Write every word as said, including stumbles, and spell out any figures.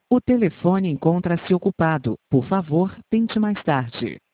O telefone encontra-se ocupado. Por favor, tente mais tarde.